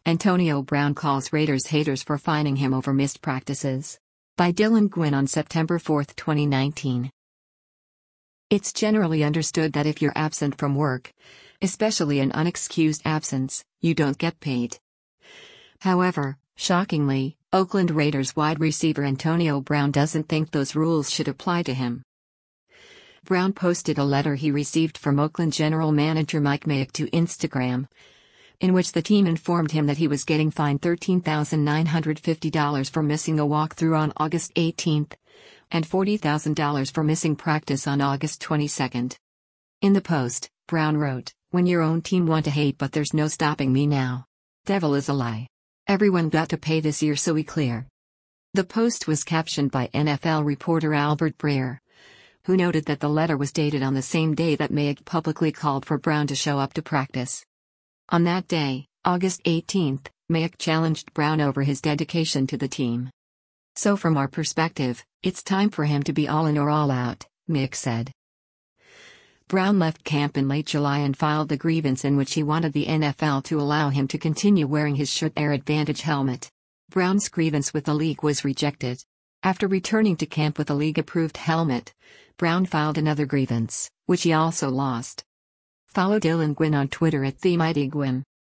Antonio Brown calls Raiders haters for fining him over missed practices. By Dylan Gwynn on September 4, 2019. It's generally understood that if you're absent from work, especially an unexcused absence, you don't get paid. However, shockingly, Oakland Raiders wide receiver Antonio Brown doesn't think those rules should apply to him. Brown posted a letter he received from Oakland general manager Mike Mayock to Instagram, in which the team informed him that he was getting fined $13,950 for missing a walkthrough on August 18 and $40,000 for missing practice on August 22. In the post, Brown wrote, "When your own team want to hate but there's no stopping me now. Devil is a lie. Everyone got to pay this year so we clear." The post was captioned by NFL reporter Albert Breer, who noted that the letter was dated on the same day that Mayock publicly called for Brown to show up to practice. On that day, August 18, Mayock challenged Brown over his dedication to the team. "So from our perspective, it's time for him to be all in or all out," Mayock said. Brown left camp in late July and filed the grievance in which he wanted the NFL to allow him to continue wearing his Shoot Air Advantage helmet. Brown's grievance with the league was rejected. After returning to camp with a league-approved helmet, Brown filed another grievance, which he also lost. Follow Dylan Gwynn on Twitter at TheMightyGwynn.